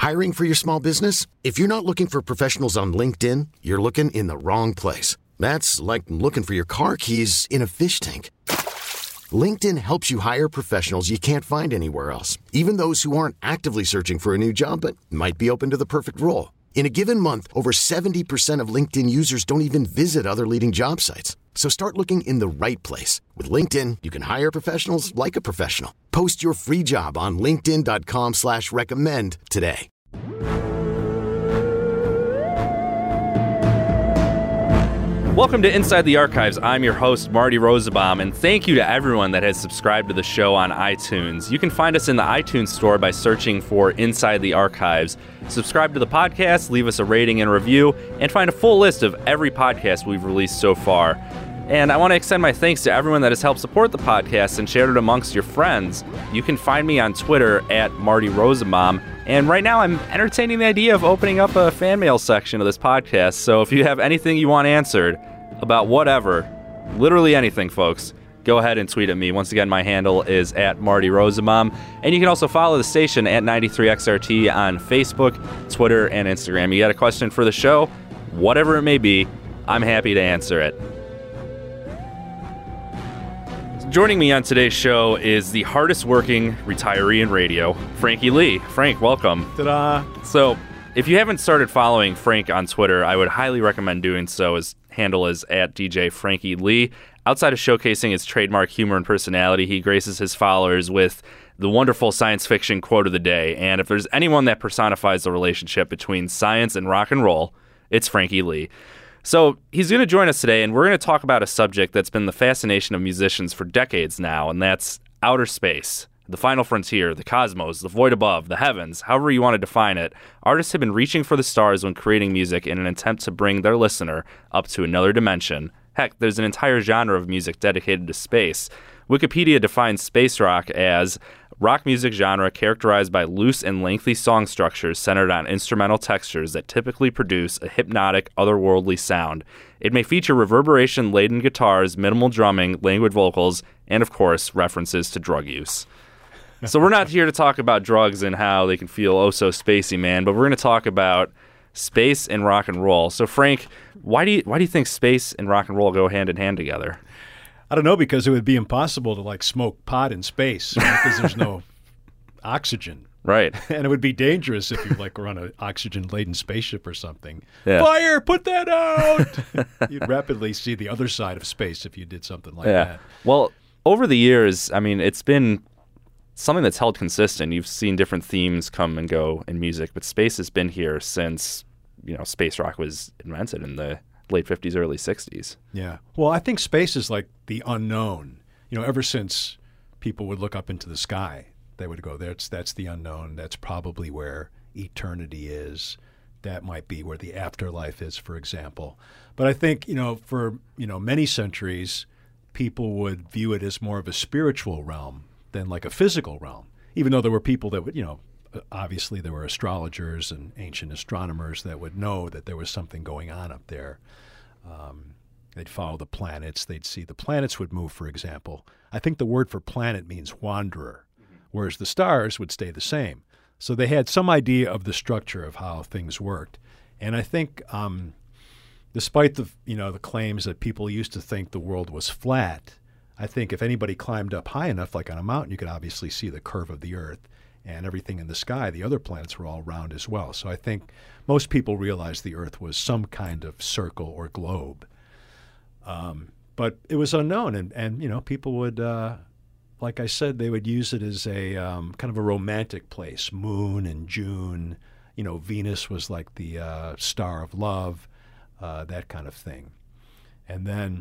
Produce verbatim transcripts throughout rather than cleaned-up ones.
Hiring for your small business? If you're not looking for professionals on LinkedIn, you're looking in the wrong place. That's like looking for your car keys in a fish tank. LinkedIn helps you hire professionals you can't find anywhere else, even those who aren't actively searching for a new job but might be open to the perfect role. In a given month, over seventy percent of LinkedIn users don't even visit other leading job sites. So start looking in the right place. With LinkedIn, you can hire professionals like a professional. Post your free job on linkedin dot com slash recommend today. Welcome to Inside the Archives. I'm your host, Marty Rosenbaum, and thank you to everyone that has subscribed to the show on iTunes. You can find us in the iTunes store by searching for Inside the Archives. Subscribe to the podcast, leave us a rating and review, and find a full list of every podcast we've released so far. And I want to extend my thanks to everyone that has helped support the podcast and shared it amongst your friends. You can find me on Twitter at Marty Rosenbaum. And right now I'm entertaining the idea of opening up a fan mail section of this podcast. So if you have anything you want answered about whatever, literally anything, folks, go ahead and tweet at me. Once again, my handle is at Marty Rosenbaum. And you can also follow the station at ninety-three X R T on Facebook, Twitter, and Instagram. You got a question for the show? Whatever it may be, I'm happy to answer it. Joining me on today's show is the hardest working retiree in radio, Frankie Lee. Frank, welcome. Ta-da. So, if you haven't started following Frank on Twitter, I would highly recommend doing so. His handle is at D J Frankie Lee. Outside of showcasing his trademark humor and personality, he graces his followers with the wonderful science fiction quote of the day. And if there's anyone that personifies the relationship between science and rock and roll, it's Frankie Lee. So he's going to join us today, and we're going to talk about a subject that's been the fascination of musicians for decades now, and that's outer space, the final frontier, the cosmos, the void above, the heavens, however you want to define it. Artists have been reaching for the stars when creating music in an attempt to bring their listener up to another dimension. Heck, there's an entire genre of music dedicated to space. Wikipedia defines space rock as rock music genre characterized by loose and lengthy song structures centered on instrumental textures that typically produce a hypnotic, otherworldly sound. It may feature reverberation-laden guitars, minimal drumming, languid vocals, and, of course, references to drug use. So we're not here to talk about drugs and how they can feel oh so spacey, man, but we're going to talk about space and rock and roll. So, Frank, why do you why do you think space and rock and roll go hand in hand together? I don't know, because it would be impossible to, like, smoke pot in space because there's no oxygen. Right. And it would be dangerous if you, like, were on an oxygen-laden spaceship or something. Yeah. Fire! Put that out! You'd rapidly see the other side of space if you did something like yeah. that. Well, over the years, I mean, it's been something that's held consistent. You've seen different themes come and go in music, but space has been here since, you know, space rock was invented in the late fifties, early sixties. Yeah. Well, I think space is like the unknown. You know, ever since people would look up into the sky, they would go, that's that's the unknown. That's probably where eternity is. That might be where the afterlife is, for example. But I think, you know, for, you know, many centuries, people would view it as more of a spiritual realm than like a physical realm, even though there were people that would, you know, obviously there were astrologers and ancient astronomers that would know that there was something going on up there. Um, they'd follow the planets. They'd see the planets would move, for example. I think the word for planet means wanderer, mm-hmm. whereas the stars would stay the same. So they had some idea of the structure of how things worked. And I think um, despite the, you know, the claims that people used to think the world was flat, I think if anybody climbed up high enough, like on a mountain, you could obviously see the curve of the Earth. And everything in the sky, the other planets were all round as well. So I think most people realized the Earth was some kind of circle or globe. Um, but it was unknown. And, and you know, people would, uh, like I said, they would use it as a um, kind of a romantic place. Moon and June, you know, Venus was like the uh, star of love, uh, that kind of thing. And then,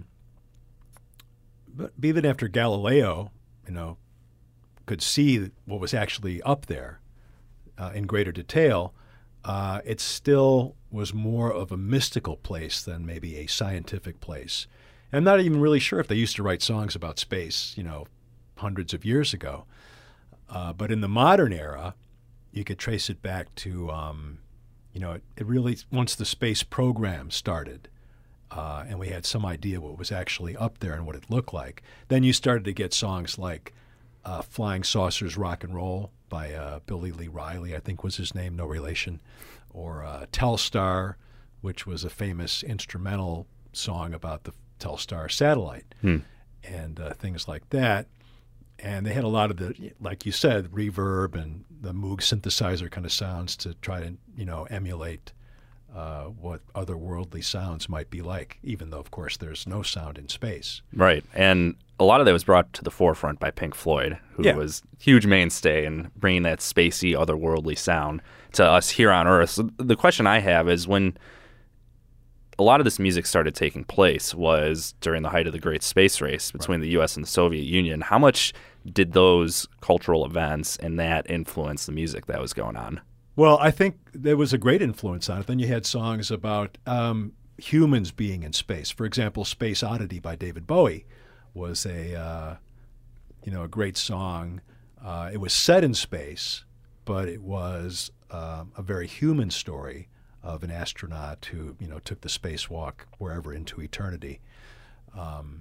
but even after Galileo, you know, could see what was actually up there uh, in greater detail, uh, it still was more of a mystical place than maybe a scientific place. I'm not even really sure if they used to write songs about space, you know, hundreds of years ago. Uh, but in the modern era, you could trace it back to, um, you know, it, it really, once the space program started, uh, and we had some idea what was actually up there and what it looked like, then you started to get songs like uh, Flying Saucers Rock and Roll by uh, Billy Lee Riley, I think was his name, no relation. Or uh, Telstar, which was a famous instrumental song about the Telstar satellite, hmm. and uh, things like that. And they had a lot of the, like you said, reverb and the Moog synthesizer kind of sounds to try to, you know, emulate uh, what otherworldly sounds might be like, even though, of course, there's no sound in space. Right. And a lot of that was brought to the forefront by Pink Floyd, who Yeah. was a huge mainstay in bringing that spacey, otherworldly sound to us here on Earth. So the question I have is, when a lot of this music started taking place was during the height of the Great Space Race between the U S and the Soviet Union. How much did those cultural events and that influence the music that was going on? Well, I think there was a great influence on it. Then you had songs about um, humans being in space. For example, Space Oddity by David Bowie was a, uh, you know, a great song. Uh, it was set in space, but it was um, a very human story of an astronaut who, you know, took the spacewalk wherever into eternity. Um,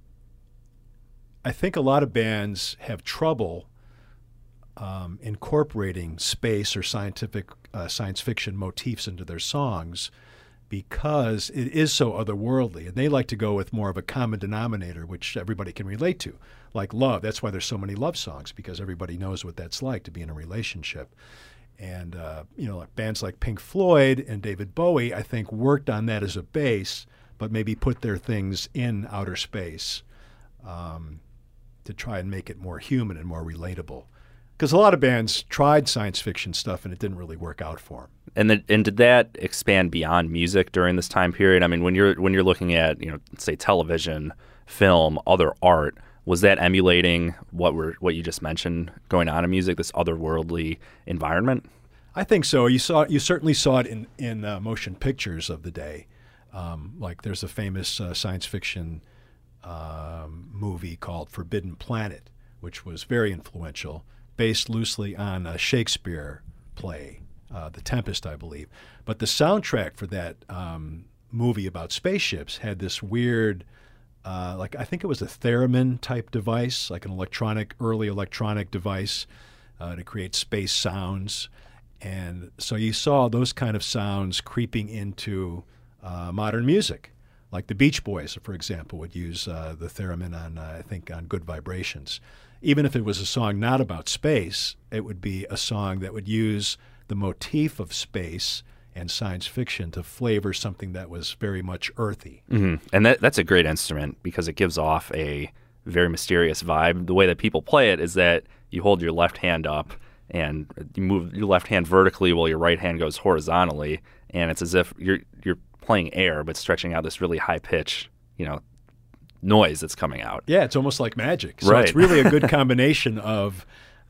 I think a lot of bands have trouble um, incorporating space or scientific uh, science fiction motifs into their songs because it is so otherworldly, and they like to go with more of a common denominator, which everybody can relate to, like love. That's why there's so many love songs, because everybody knows what that's like to be in a relationship. And, uh, you know, like bands like Pink Floyd and David Bowie, I think, worked on that as a base, but maybe put their things in outer space um, to try and make it more human and more relatable. Because a lot of bands tried science fiction stuff and it didn't really work out for them. And the, and did that expand beyond music during this time period? I mean, when you're when you're looking at, you know, say television, film, other art, was that emulating what we're what you just mentioned going on in music, this otherworldly environment? I think so. You saw you certainly saw it in in uh, motion pictures of the day. Um, like there's a famous uh, science fiction um, movie called Forbidden Planet, which was very influential, based loosely on a Shakespeare play, uh, The Tempest, I believe. But the soundtrack for that um, movie about spaceships had this weird, uh, like I think it was a theremin type device, like an electronic, early electronic device uh, to create space sounds. And so you saw those kind of sounds creeping into uh, modern music. Like the Beach Boys, for example, would use uh, the theremin on, uh, I think, on Good Vibrations. Even if it was a song not about space, it would be a song that would use the motif of space and science fiction to flavor something that was very much earthy. Mm-hmm. And that, that's a great instrument because it gives off a very mysterious vibe. The way that people play it is that you hold your left hand up and you move your left hand vertically while your right hand goes horizontally, and it's as if you're you're playing air but stretching out this really high pitch, you know, noise that's coming out. Yeah, it's almost like magic. So right. It's really a good combination of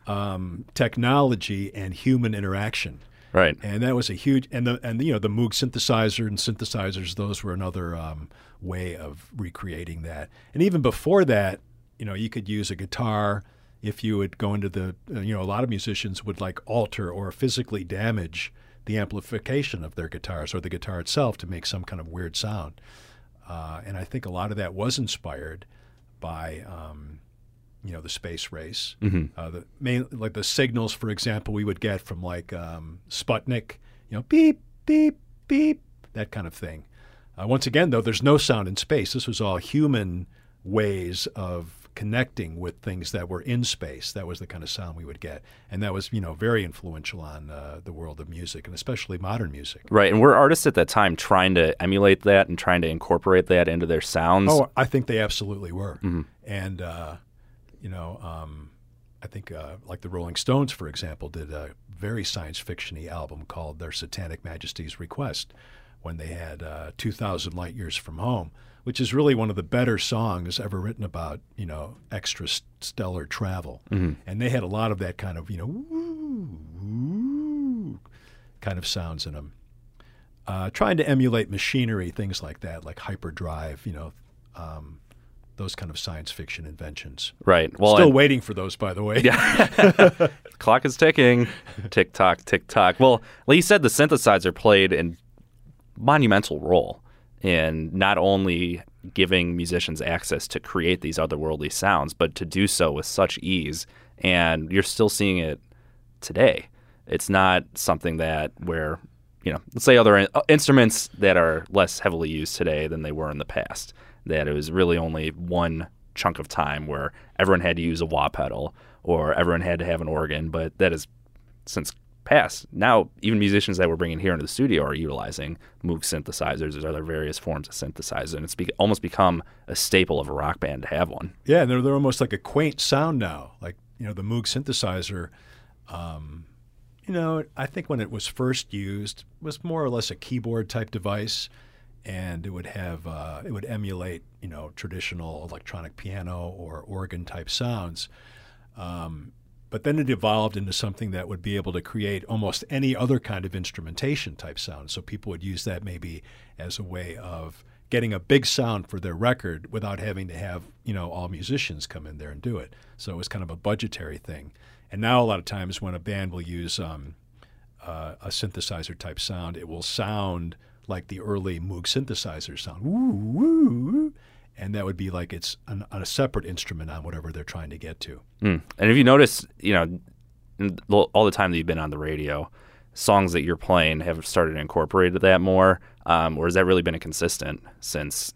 um, technology and human interaction. Right. And that was a huge and the and you know the Moog synthesizer and synthesizers, those were another um, way of recreating that. And even before that, you know, you could use a guitar. If you would go into the, you know, a lot of musicians would like alter or physically damage the amplification of their guitars or the guitar itself to make some kind of weird sound. Uh, and I think a lot of that was inspired by, um, you know, the space race. Mm-hmm. Uh, the main, like the signals, for example, we would get from like um, Sputnik, you know, beep, beep, beep, that kind of thing. Uh, once again, though, there's no sound in space. This was all human ways of connecting with things that were in space. That was the kind of sound we would get. And that was, you know, very influential on uh, the world of music, and especially modern music. Right. And were artists at that time trying to emulate that and trying to incorporate that into their sounds? Oh, I think they absolutely were. Mm-hmm. And, uh, you know, um, I think uh, like the Rolling Stones, for example, did a very science fiction-y album called Their Satanic Majesty's Request when they had uh, two thousand Light Years from Home, which is really one of the better songs ever written about, you know, extrastellar travel. Mm-hmm. And they had a lot of that kind of, you know, woo, woo, kind of sounds in them. Uh, trying to emulate machinery, things like that, like hyperdrive, you know, um, those kind of science fiction inventions. Right. Well, Still and, waiting for those, by the way. Yeah. Clock is ticking. Tick tock, tick tock. Well, like you said, the synthesizer played a monumental role in not only giving musicians access to create these otherworldly sounds, but to do so with such ease. And you're still seeing it today. It's not something that where, you know, let's say other in- instruments that are less heavily used today than they were in the past, that it was really only one chunk of time where everyone had to use a wah pedal or everyone had to have an organ, but that is since passed. Now, even musicians that we're bringing here into the studio are utilizing Moog synthesizers or other various forms of synthesizer, and it's be- almost become a staple of a rock band to have one. Yeah, they're, they're almost like a quaint sound now. Like, you know, the Moog synthesizer, um, you know, I think when it was first used, it was more or less a keyboard-type device, and it would have, uh, it would emulate, you know, traditional electronic piano or organ-type sounds. Um But then it evolved into something that would be able to create almost any other kind of instrumentation type sound. So people would use that maybe as a way of getting a big sound for their record without having to have, you know, all musicians come in there and do it. So it was kind of a budgetary thing. And now a lot of times when a band will use um, uh, a synthesizer type sound, it will sound like the early Moog synthesizer sound. Woo, woo, woo. And that would be like it's an, a separate instrument on whatever they're trying to get to. Mm. And if you notice, you know, in all the time that you've been on the radio, songs that you're playing have started to incorporate that more, um, or has that really been a consistent since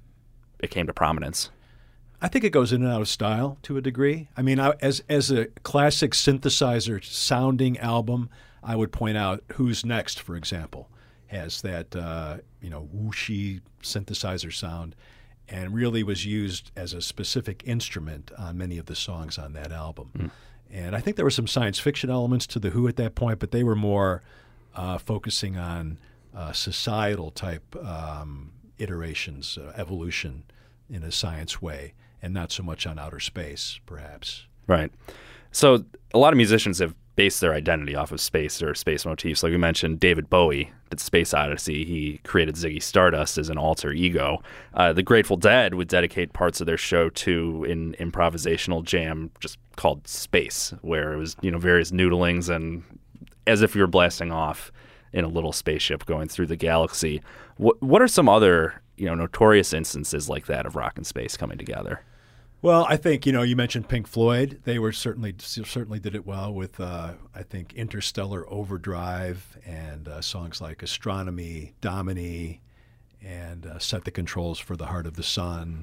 it came to prominence? I think it goes in and out of style to a degree. I mean, I, as as a classic synthesizer sounding album, I would point out Who's Next, for example, has that uh, you know whooshy synthesizer sound, and really was used as a specific instrument on many of the songs on that album. Mm. And I think there were some science fiction elements to The Who at that point, but they were more uh, focusing on uh, societal type um, iterations, uh, evolution in a science way, and not so much on outer space, perhaps. Right. So a lot of musicians have based their identity off of space or space motifs. Like we mentioned, David Bowie did Space Odyssey. He created Ziggy Stardust as an alter ego. Uh, the Grateful Dead would dedicate parts of their show to an improvisational jam just called Space, where it was, you know, various noodlings and as if you were blasting off in a little spaceship going through the galaxy. What what are some other, you know, notorious instances like that of rock and space coming together? Well, I think, you know, you mentioned Pink Floyd. They were certainly certainly did it well with, uh, I think, Interstellar Overdrive and uh, songs like Astronomy, Domini, and uh, Set the Controls for the Heart of the Sun.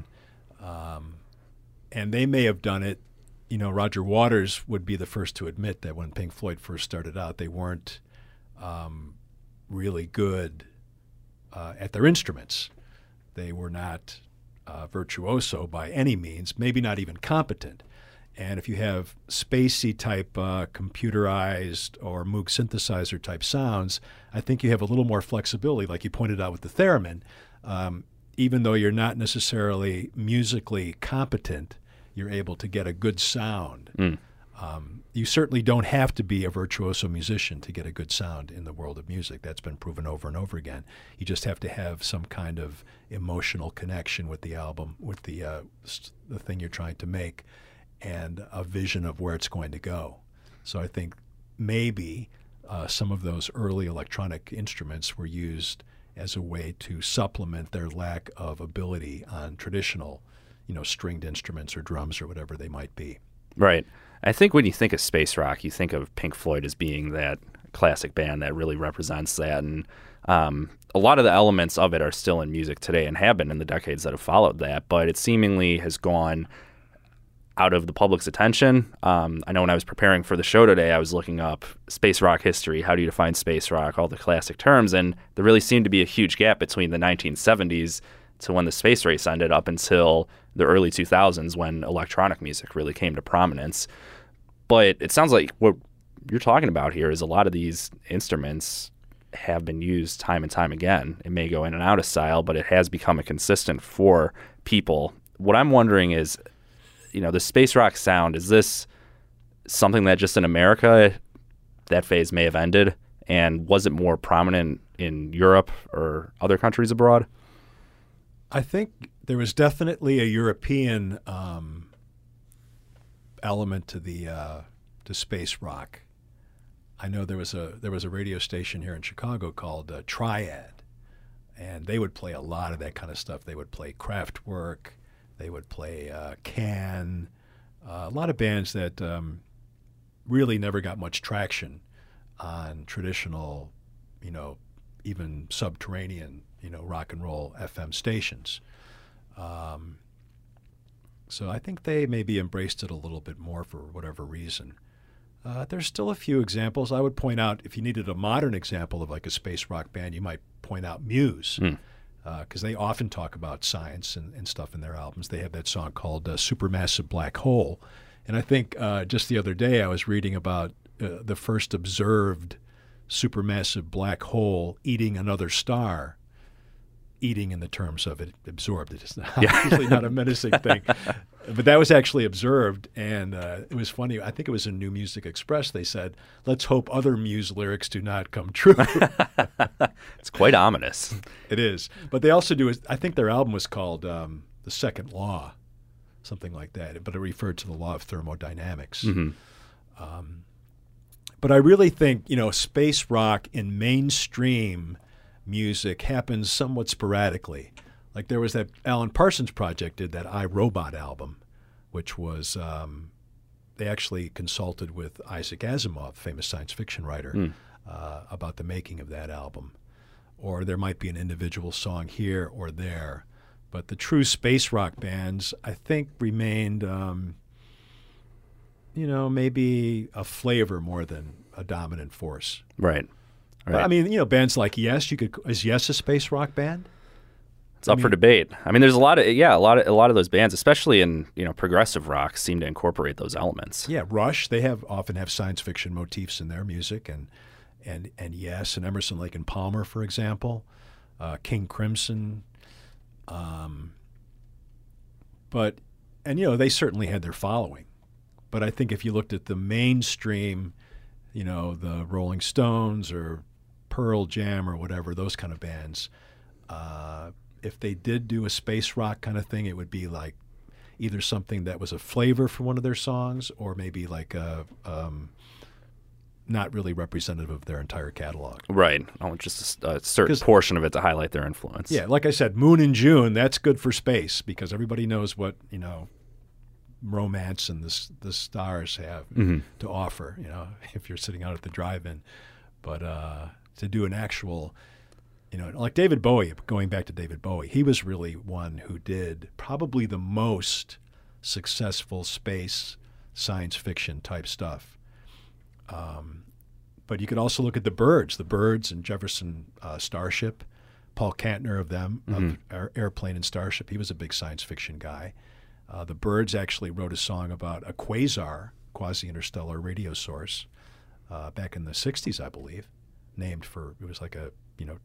Um, and they may have done it, you know, Roger Waters would be the first to admit that when Pink Floyd first started out, they weren't um, really good uh, at their instruments. They were not Uh, virtuoso by any means, maybe not even competent. And if you have spacey type uh, computerized or Moog synthesizer type sounds, I think you have a little more flexibility, like you pointed out with the theremin. Um, even though you're not necessarily musically competent, you're able to get a good sound. Mm. Um, you certainly don't have to be a virtuoso musician to get a good sound in the world of music. That's been proven over and over again. You just have to have some kind of emotional connection with the album, with the uh, the thing you're trying to make, and a vision of where it's going to go. So I think maybe uh, some of those early electronic instruments were used as a way to supplement their lack of ability on traditional, you know, stringed instruments or drums or whatever they might be. Right. I think when you think of space rock, you think of Pink Floyd as being that classic band that really represents that. And um, a lot of the elements of it are still in music today and have been in the decades that have followed that. But it seemingly has gone out of the public's attention. Um, I know when I was preparing for the show today, I was looking up space rock history. How do you define space rock? All the classic terms. And there really seemed to be a huge gap between the nineteen seventies to when the space race ended up until the early two thousands when electronic music really came to prominence. But it sounds like what you're talking about here is a lot of these instruments have been used time and time again. It may go in and out of style, but it has become a consistent for people. What I'm wondering is, you know, the space rock sound, is this something that just in America that phase may have ended? And was it more prominent in Europe or other countries abroad? I think there was definitely a European um, element to the uh, to space rock. I know there was a there was a radio station here in Chicago called uh, Triad, and they would play a lot of that kind of stuff. They would play Kraftwerk, they would play uh, Can, uh, a lot of bands that um, really never got much traction on traditional, you know, even subterranean, you know, rock and roll F M stations. Um, so I think they maybe embraced it a little bit more for whatever reason. Uh, there's still a few examples. I would point out, if you needed a modern example of like a space rock band, you might point out Muse, because mm. uh, they often talk about science and, and stuff in their albums. They have that song called uh, Supermassive Black Hole. And I think uh, just the other day I was reading about uh, the first observed supermassive black hole eating another star. Eating in the terms of it absorbed. It is not, yeah. usually not a menacing thing. But that was actually observed, and uh, it was funny. I think it was in New Music Express. They said, let's hope other Muse lyrics do not come true. It's quite ominous. It is. But they also do, I think their album was called um, The Second Law, something like that, but it referred to the law of thermodynamics. Mm-hmm. Um, but I really think, you know, space rock in mainstream music happens somewhat sporadically. Like there was that Alan Parsons Project did that I, Robot album, which was, um, they actually consulted with Isaac Asimov, famous science fiction writer, mm. uh, about the making of that album. Or there might be an individual song here or there. But the true space rock bands, I think, remained, um, you know, maybe a flavor more than a dominant force. Right. Right. But, I mean, you know, bands like Yes, you could is Yes a space rock band? It's I up mean, for debate. I mean, there's a lot of yeah, a lot of a lot of those bands, especially in you know progressive rock, seem to incorporate those elements. Yeah, Rush, they have often have science fiction motifs in their music, and and and Yes, and Emerson, Lake and Palmer, for example, uh, King Crimson, um, but and you know they certainly had their following, but I think if you looked at the mainstream, you know, the Rolling Stones or Pearl Jam or whatever, those kind of bands, uh, if they did do a space rock kind of thing, it would be like either something that was a flavor for one of their songs or maybe like a, um, not really representative of their entire catalog. Right. Oh, just a, a certain portion of it to highlight their influence. Yeah, like I said, Moon and June, that's good for space because everybody knows what, you know, romance and the, the stars have mm-hmm. to offer, you know, if you're sitting out at the drive-in. But uh, to do an actual, you know, like David Bowie, going back to David Bowie, he was really one who did probably the most successful space science fiction type stuff. Um, but you could also look at the Byrds, the Byrds and Jefferson uh, Starship, Paul Kantner of them, mm-hmm. of Air, Airplane and Starship. He was a big science fiction guy. Uh, the Byrds actually wrote a song about a quasar, quasi-interstellar radio source, uh, back in the sixties, I believe, named for, it was like a, you know,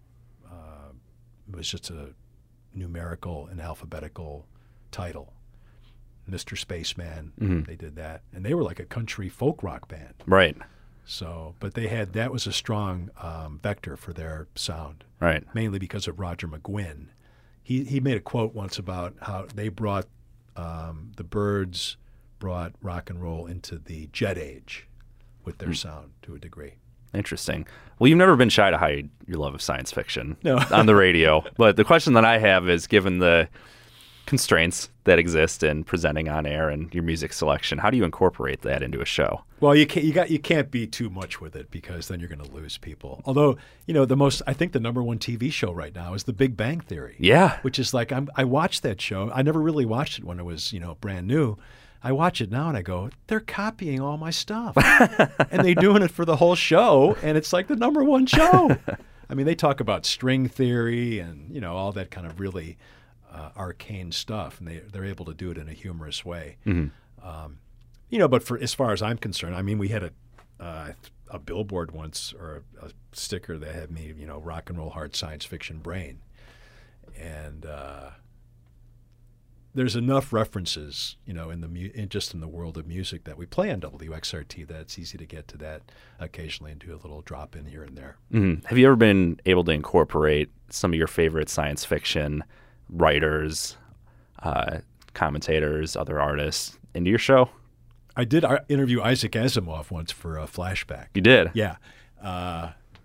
uh, it was just a numerical and alphabetical title. Mister Spaceman, mm-hmm. they did that. And they were like a country folk rock band. Right. So, but they had, that was a strong um, vector for their sound. Right. Mainly because of Roger McGuinn. He, he made a quote once about how they brought, um, the Byrds brought rock and roll into the jet age with their mm. sound to a degree. Interesting. Well, you've never been shy to hide your love of science fiction no. on the radio. But the question that I have is, given the constraints that exist in presenting on air and your music selection, how do you incorporate that into a show? Well, you can't, you got, you can't be too much with it because then you're going to lose people. Although, you know, the most, I think the number one T V show right now is The Big Bang Theory. Yeah. Which is like, I'm, I watched that show. I never really watched it when it was, you know, brand new. I watch it now and I go, they're copying all my stuff. And they're doing it for the whole show. And it's like the number one show. I mean, they talk about string theory and, you know, all that kind of really uh, arcane stuff. And they, they're able to do it in a humorous way. Mm-hmm. Um, you know, but for as far as I'm concerned, I mean, we had a uh, a billboard once or a, a sticker that had me, you know, rock and roll hard science fiction brain. And uh, there's enough references, you know, in the mu- in just in the world of music that we play on W X R T that it's easy to get to that occasionally and do a little drop in here and there. Mm-hmm. Have you ever been able to incorporate some of your favorite science fiction writers, uh, commentators, other artists into your show? I did interview Isaac Asimov once for a Flashback. You did? Yeah. Uh,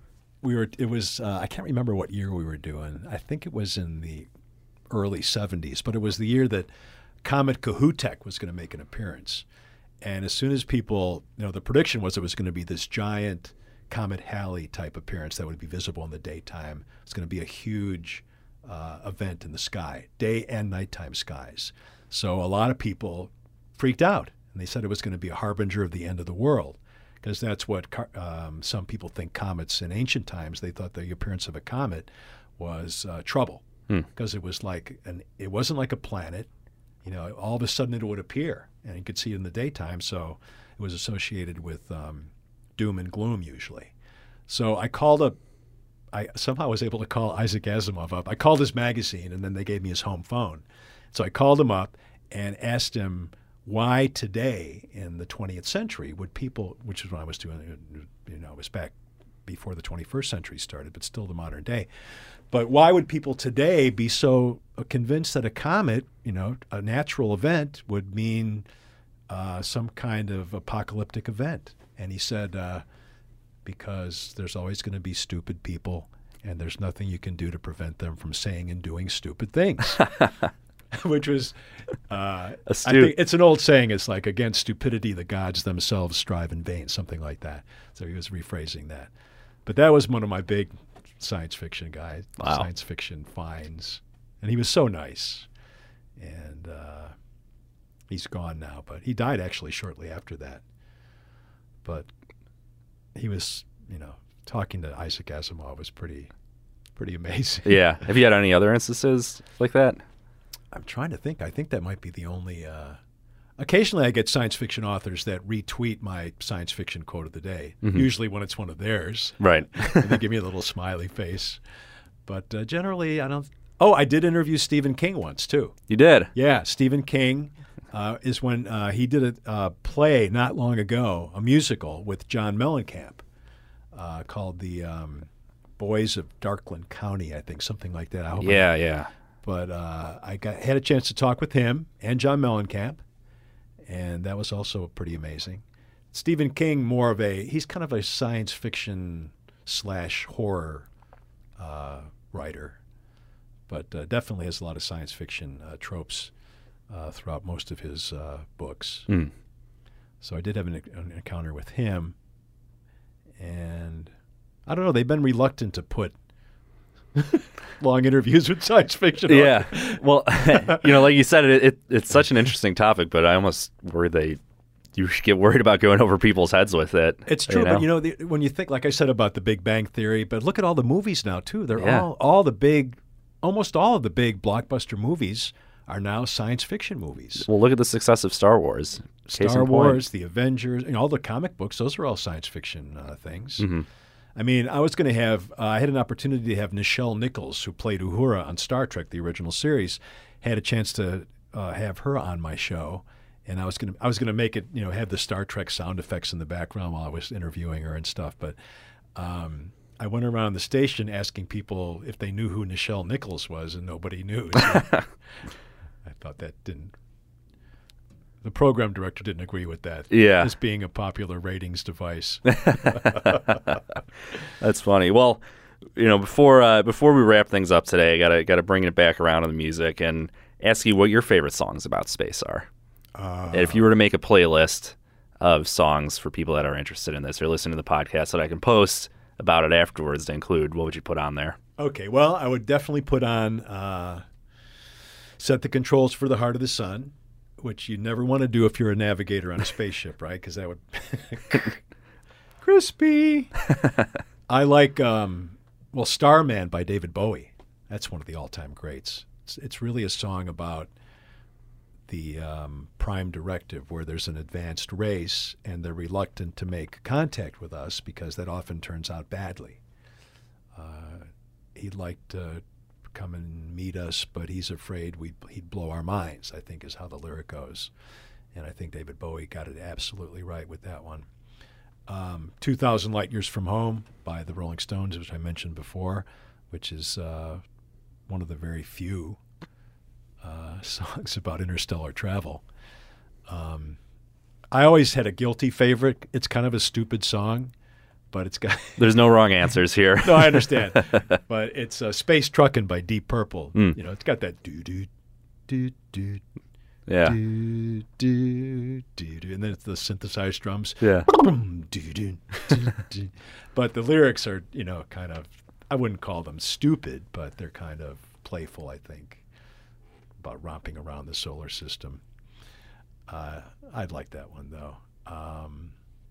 we were. It was. Uh, I can't remember what year we were doing. I think it was in the early seventies, but it was the year that Comet Kohoutek was going to make an appearance. And as soon as people, you know, the prediction was it was going to be this giant Comet Halley type appearance that would be visible in the daytime. It's going to be a huge uh, event in the sky, day and nighttime skies. So a lot of people freaked out, and they said it was going to be a harbinger of the end of the world, because that's what um, some people think comets in ancient times. They thought the appearance of a comet was uh, trouble, because hmm. it was like an, it wasn't like a planet. You know, all of a sudden it would appear, and you could see it in the daytime. So it was associated with um, doom and gloom usually. So I called up, I somehow was able to call Isaac Asimov up. I called his magazine, and then they gave me his home phone. So I called him up and asked him why today in the twentieth century would people, which is what I was doing, you know, it was back before the twenty-first century started, but still the modern day. But why would people today be so convinced that a comet, you know, a natural event, would mean uh, some kind of apocalyptic event? And he said, uh, because there's always going to be stupid people, and there's nothing you can do to prevent them from saying and doing stupid things. Which was, uh, I think it's an old saying. It's like, against stupidity, the gods themselves strive in vain, something like that. So he was rephrasing that. But that was one of my big science fiction guys, wow. science fiction finds. And he was so nice. And uh, he's gone now, but he died actually shortly after that. But he was, you know, talking to Isaac Asimov was pretty, pretty amazing. Yeah. Have you had any other instances like that? I'm trying to think. I think that might be the only. Uh, occasionally, I get science fiction authors that retweet my science fiction quote of the day. Mm-hmm. Usually, when it's one of theirs, right? And they give me a little smiley face. But uh, generally, I don't. Oh, I did interview Stephen King once too. You did? Yeah, Stephen King uh, is when uh, he did a uh, play not long ago, a musical with John Mellencamp uh, called the um, Boys of Darkland County, I think, something like that. I hope yeah, I, yeah. But uh, I got had a chance to talk with him and John Mellencamp, and that was also pretty amazing. Stephen King, more of a he's kind of a science fiction slash horror uh, writer, but uh, definitely has a lot of science fiction uh, tropes uh, throughout most of his uh, books. Mm. So I did have an, an encounter with him, and I don't know. They've been reluctant to put long interviews with science fiction. Yeah. Well, you know, like you said, it, it it's such an interesting topic, but I almost worry they you get worried about going over people's heads with it. It's true, you know? But you know, the, when you think, like I said about the Big Bang Theory, but look at all the movies now too. They're yeah. all all the big, almost all of the big blockbuster movies are now science fiction movies. Well, look at the success of Star Wars. Star Wars, the Avengers, and all the comic books. Those are all science fiction uh, things. Mm-hmm. I mean, I was going to have, uh, I had an opportunity to have Nichelle Nichols, who played Uhura on Star Trek, the original series, had a chance to uh, have her on my show. And I was going to, I was going to make it, you know, have the Star Trek sound effects in the background while I was interviewing her and stuff. But um, I went around the station asking people if they knew who Nichelle Nichols was, and nobody knew. So I thought that didn't, the program director didn't agree with that. Yeah. This being a popular ratings device. That's funny. Well, you know, before uh, before we wrap things up today, I gotta gotta bring it back around to the music and ask you what your favorite songs about space are. Uh, and if you were to make a playlist of songs for people that are interested in this or listen to the podcast that I can post about it afterwards to include, what would you put on there? Okay, well, I would definitely put on uh, Set the Controls for the Heart of the Sun, which you never want to do if you're a navigator on a spaceship, right? Because that would crispy. I like um, well, Starman by David Bowie. That's one of the all-time greats. It's, it's really a song about the um, prime directive, where there's an advanced race and they're reluctant to make contact with us because that often turns out badly. Uh, he'd like to come and meet us, but he's afraid we'd, he'd blow our minds, I think is how the lyric goes. And I think David Bowie got it absolutely right with that one. Um, two thousand Light Years from Home by the Rolling Stones, which I mentioned before, which is uh, one of the very few uh, songs about interstellar travel. Um, I always had a guilty favorite. It's kind of a stupid song, but it's got There's no wrong answers here. no, I understand, but it's uh, Space Truckin' by Deep Purple. Mm. You know, it's got that do do do do Yeah. do do do do, and then it's the synthesized drums. Yeah. do do do do. But the lyrics are, you know, kind of, I wouldn't call them stupid, but they're kind of playful, I think, about romping around the solar system. Uh, I'd like that one, though. Um,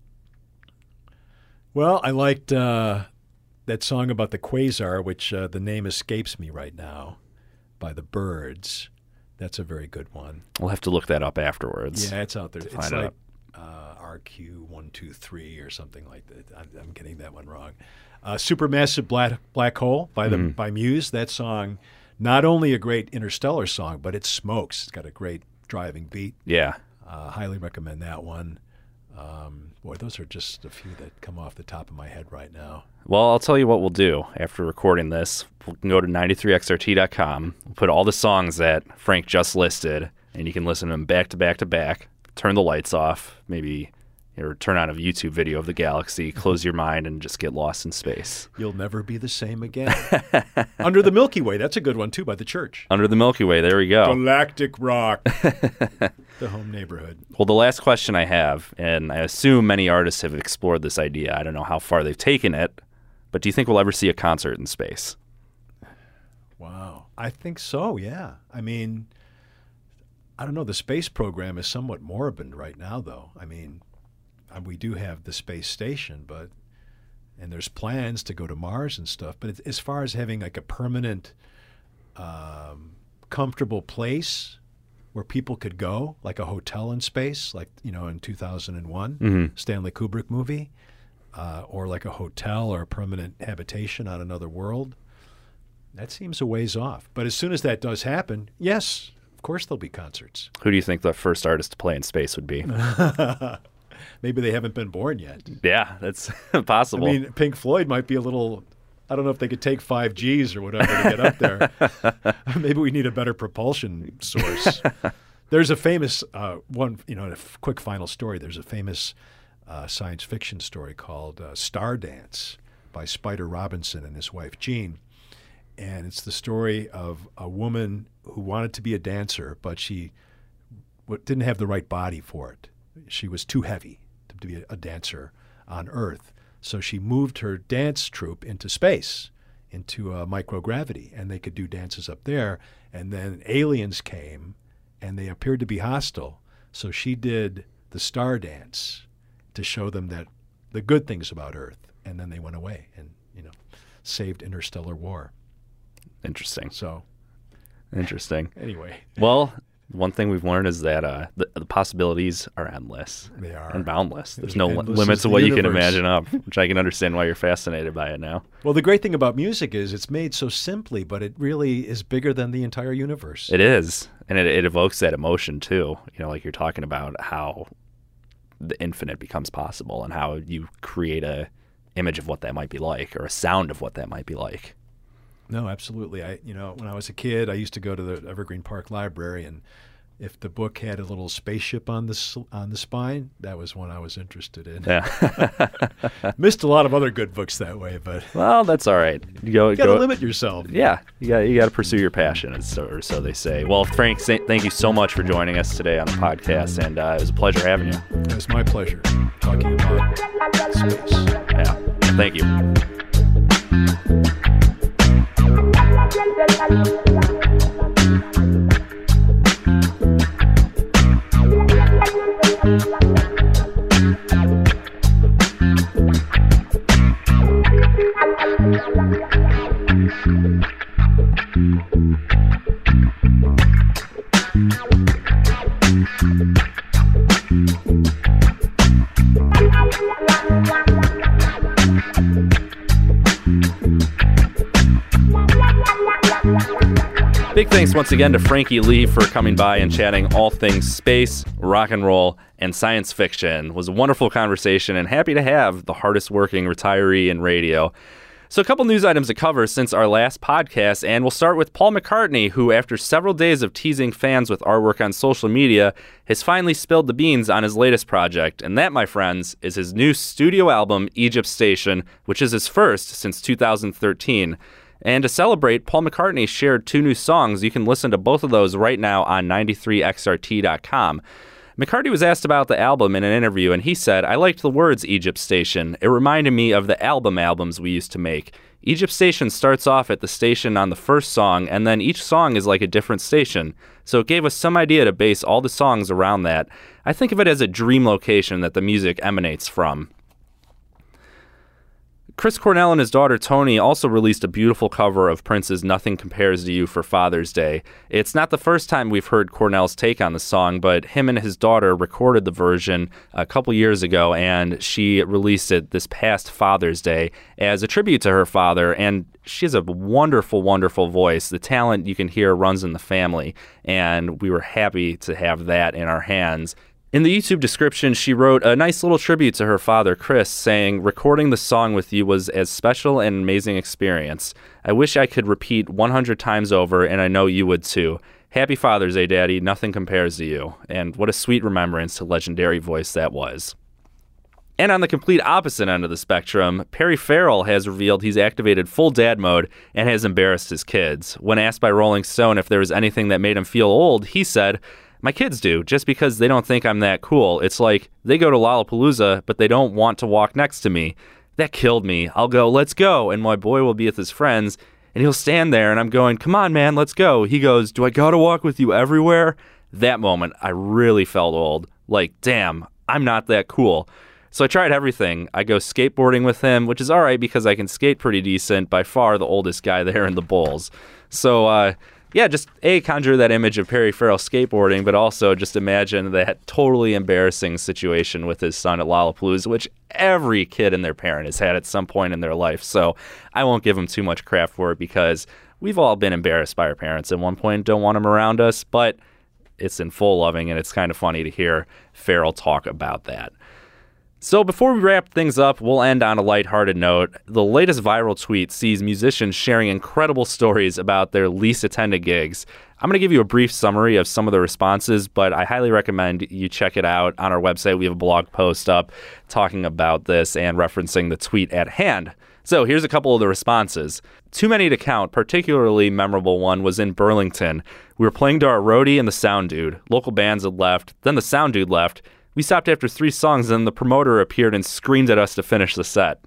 well, I liked uh, that song about the quasar, which uh, the name escapes me right now, by the Byrds. That's a very good one. We'll have to look that up afterwards. Yeah, it's out there. It's find like out. uh, R Q one two three or something like that. I'm, I'm getting that one wrong. Uh, Supermassive Black, Black Hole by the Mhm. by Muse. That song, not only a great Interstellar song, but it smokes. It's got a great driving beat. Yeah. Uh, highly recommend that one. Um, boy, those are just a few that come off the top of my head right now. Well, I'll tell you what we'll do after recording this. We can go to ninety-three X R T dot com, we'll put all the songs that Frank just listed, and you can listen to them back to back to back. Turn the lights off, maybe or turn on a YouTube video of the galaxy, close your mind, and just get lost in space. You'll never be the same again. Under the Milky Way, that's a good one too, by The Church. Under the Milky Way, there we go. Galactic Rock. The home neighborhood. Well, the last question I have, and I assume many artists have explored this idea. I don't know how far they've taken it, but do you think we'll ever see a concert in space? Wow. I think so, yeah. I mean, I don't know. The space program is somewhat moribund right now, though. I mean, uh, we do have the space station, but and there's plans to go to Mars and stuff. But it, as far as having like a permanent, um, comfortable place where people could go, like a hotel in space, like, you know, in two thousand one, Mm-hmm. Stanley Kubrick movie, uh, or like a hotel or a permanent habitation on another world, that seems a ways off. But as soon as that does happen, yes, of course there'll be concerts. Who do you think the first artist to play in space would be? Maybe they haven't been born yet. Yeah, that's I possible. mean, Pink Floyd might be a little, I don't know if they could take five G's or whatever to get up there. Maybe we need a better propulsion source. There's a famous uh, one, you know, a f- quick final story. There's a famous uh, science fiction story called uh, Star Dance by Spider Robinson and his wife, Jean. And it's the story of a woman who wanted to be a dancer, but she w- didn't have the right body for it. She was too heavy to be a, a dancer on Earth. So she moved her dance troupe into space, into uh, microgravity, and they could do dances up there. And then aliens came, and they appeared to be hostile. So she did the Star Dance to show them that the good things about Earth. And then they went away and, you know, saved interstellar war. Interesting. So Interesting. anyway, Well, one thing we've learned is that uh, the, the possibilities are endless. they are. And boundless. There's As no li- endless limits as to the what you can universe. imagine up, which I can understand why you're fascinated by it now. Well, the great thing about music is it's made so simply, but it really is bigger than the entire universe. It is, and it, it evokes that emotion too. You know, like you're talking about how the infinite becomes possible and how you create a image of what that might be like or a sound of what that might be like. No, absolutely. I, you know, when I was a kid, I used to go to the Evergreen Park Library, and if the book had a little spaceship on the s- on the spine, that was one I was interested in. Yeah. Missed a lot of other good books that way, but Well, that's all right. You go. you got to go limit yourself. Yeah, you got you got to pursue your passion, as so, or so they say. Well, Frank, say, thank you so much for joining us today on the podcast, and uh, it was a pleasure having you. It was my pleasure talking about space. Yeah, thank you. Big thanks once again to Frankie Lee for coming by and chatting all things space, rock and roll, and science fiction. It was a wonderful conversation, and happy to have the hardest working retiree in radio. So a couple news items to cover since our last podcast, and we'll start with Paul McCartney, who after several days of teasing fans with artwork on social media, has finally spilled the beans on his latest project. And that, my friends, is his new studio album, Egypt Station, which is his first since two thousand thirteen. And to celebrate, Paul McCartney shared two new songs. You can listen to both of those right now on ninety-three X R T dot com. McCartney was asked about the album in an interview, and he said, "I liked the words Egypt Station. It reminded me of the album albums we used to make. Egypt Station starts off at the station on the first song, and then each song is like a different station. So it gave us some idea to base all the songs around that. I think of it as a dream location that the music emanates from." Chris Cornell and his daughter Toni also released a beautiful cover of Prince's Nothing Compares to You for Father's Day. It's not the first time we've heard Cornell's take on the song, but him and his daughter recorded the version a couple years ago, and she released it this past Father's Day as a tribute to her father. And she has a wonderful, wonderful voice. The talent you can hear runs in the family, and we were happy to have that in our hands. In the YouTube description, she wrote a nice little tribute to her father, Chris, saying, "Recording the song with you was as special and amazing experience. I wish I could repeat one hundred times over, and I know you would too. Happy Father's Day, Daddy. Nothing compares to you." And what a sweet remembrance to legendary voice that was. And on the complete opposite end of the spectrum, Perry Farrell has revealed he's activated full dad mode and has embarrassed his kids. When asked by Rolling Stone if there was anything that made him feel old, he said, "My kids do, just because they don't think I'm that cool. It's like they go to Lollapalooza, but they don't want to walk next to me. That killed me. I'll go, 'Let's go,' and my boy will be with his friends, and he'll stand there, and I'm going, 'Come on, man, let's go.' He goes, 'Do I gotta walk with you everywhere?' That moment, I really felt old. Like, damn, I'm not that cool." So I tried everything. I go skateboarding with him, which is all right because I can skate pretty decent, by far the oldest guy there in the Bulls. So, uh... yeah, just A, conjure that image of Perry Farrell skateboarding, but also just imagine that totally embarrassing situation with his son at Lollapalooza, which every kid and their parent has had at some point in their life. So I won't give him too much crap for it because we've all been embarrassed by our parents at one point, don't want them around us, but it's in full loving, and it's kind of funny to hear Farrell talk about that. So before we wrap things up, we'll end on a lighthearted note. The latest viral tweet sees musicians sharing incredible stories about their least attended gigs. I'm going to give you a brief summary of some of the responses, but I highly recommend you check it out on our website. We have a blog post up talking about this and referencing the tweet at hand. So here's a couple of the responses. Too many to count. Particularly memorable one was in Burlington. We were playing to our roadie and the sound dude. Local bands had left. Then the sound dude left. We stopped after three songs, and the promoter appeared and screamed at us to finish the set.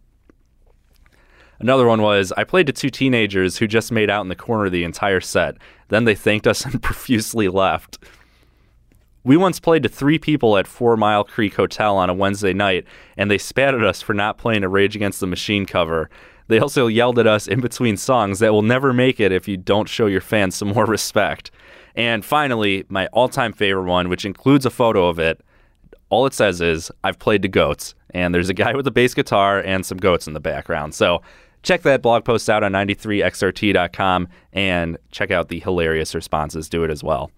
Another one was, I played to two teenagers who just made out in the corner the entire set. Then they thanked us and profusely left. We once played to three people at Four Mile Creek Hotel on a Wednesday night, and they spat at us for not playing a Rage Against the Machine cover. They also yelled at us in between songs that will never make it if you don't show your fans some more respect. And finally, my all-time favorite one, which includes a photo of it, all it says is, I've played to goats, and there's a guy with a bass guitar and some goats in the background. So check that blog post out on ninety-three X R T dot com and check out the hilarious responses to it as well.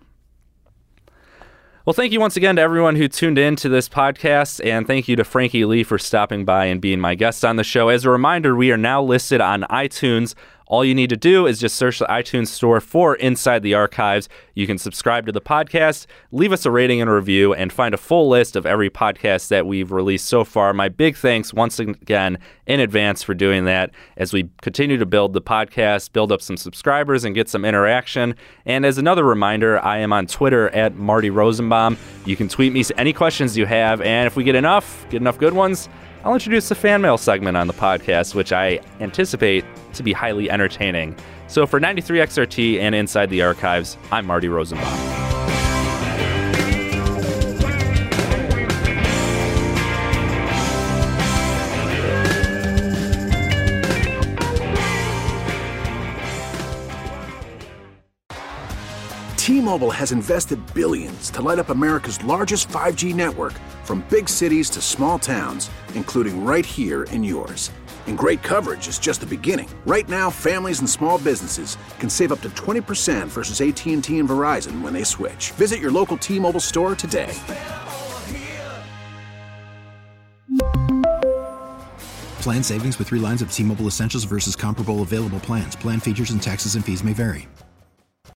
Well, thank you once again to everyone who tuned in to this podcast, and thank you to Frankie Lee for stopping by and being my guest on the show. As a reminder, we are now listed on iTunes. All you need to do is just search the iTunes store for Inside the Archives. You can subscribe to the podcast, leave us a rating and a review, and find a full list of every podcast that we've released so far. My big thanks once again in advance for doing that as we continue to build the podcast, build up some subscribers, and get some interaction. And as another reminder, I am on Twitter at Marty Rosenbaum. You can tweet me any questions you have, and if we get enough, get enough good ones, I'll introduce the fan mail segment on the podcast, which I anticipate to be highly entertaining. So for ninety-three X R T and Inside the Archives, I'm Marty Rosenbaum. T-Mobile has invested billions to light up America's largest five G network, from big cities to small towns, including right here in yours. And great coverage is just the beginning. Right now, families and small businesses can save up to twenty percent versus A T and T and Verizon when they switch. Visit your local T-Mobile store today. Plan savings with three lines of T-Mobile Essentials versus comparable available plans. Plan features and taxes and fees may vary.